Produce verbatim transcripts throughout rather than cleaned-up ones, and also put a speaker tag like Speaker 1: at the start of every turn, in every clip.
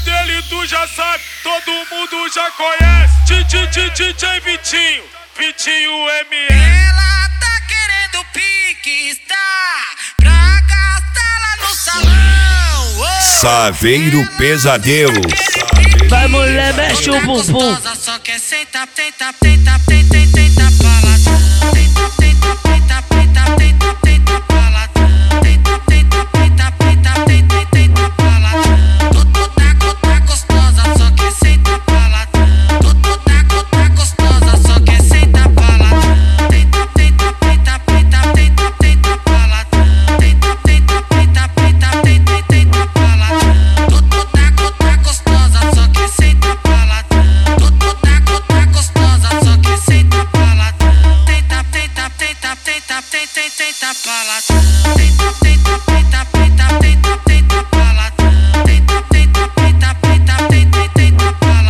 Speaker 1: dele tu já sabe, todo mundo já conhece. Titi, titi, titi, Vitinho, Vitinho M S.
Speaker 2: Ela tá querendo pique, está pra gastar lá no salão. Oh.
Speaker 3: Saveiro Pesadelo.
Speaker 4: Vai, mulher, mexe o bumbum.
Speaker 2: Só quer sentar, tenta, tenta, tenta, tenta, paladão. Tenta, tenta, tenta, tenta, tenta, tenta, paladão. Tenta, tenta, tenta, tenta, tenta, tenta, paladão. Tá, tá gostosa, só quer sentar, paladão. Tá, tá gostosa, só quer sentar, paladão. Tenta, tenta, tenta, tenta, tenta, tenta, paladão. Tenta, tenta, tenta, tenta, tenta, tenta, paladão. Tá gostosa, só quer sentar, paladão. Tá gostosa, só quer sentar, paladão. Tenta, tenta, tenta, tenta, tenta, tenta, paladão. Tenta, tenta, tenta, tenta, tenta, tenta, paladão. Tenta, tenta, tenta, tenta, tenta, tenta,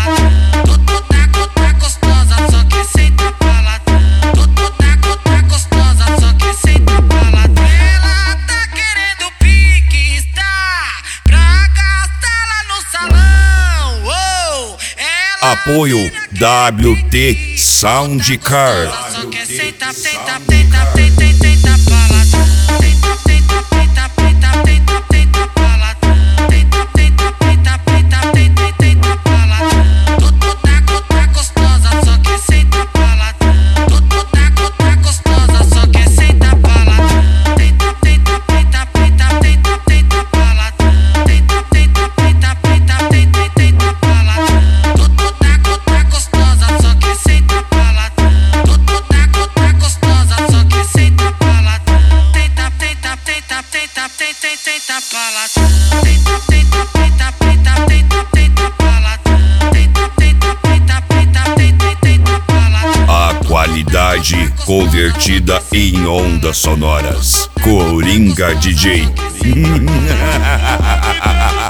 Speaker 2: paladão. Tá gostosa, só quer sentar, paladão. Tá gostosa, só quer sentar, paladão. Ela tá querendo pique, está pra gastar lá no salão. Oh, ela
Speaker 3: Apoio W T Soundcard.
Speaker 2: só quer sentar, tenta, tenta, tenta, tenta, paladão. Tenta, tenta, tenta, tenta, tenta, tenta, paladão. Tenta, tenta, tenta, tenta, tenta, tenta, paladão. Tá gostosa, só quer sentar, paladão. Tá gostosa, só quer sentar, paladão. Tenta, tenta, tenta, tenta, tenta, tenta, paladão. Tenta, tenta, tenta, tenta, tenta, tenta, paladão. Tá gostosa, só quer sentar, paladão. Tá gostosa, só quer sentar, paladão. Tenta, tenta, tenta, tenta, tenta, tenta, paladão. Tenta, tenta, tenta, tenta, tenta, tenta, paladão. Tenta, tenta, tenta, tenta, tenta, tenta, paladão.
Speaker 3: A qualidade convertida em ondas sonoras. Coringa D J.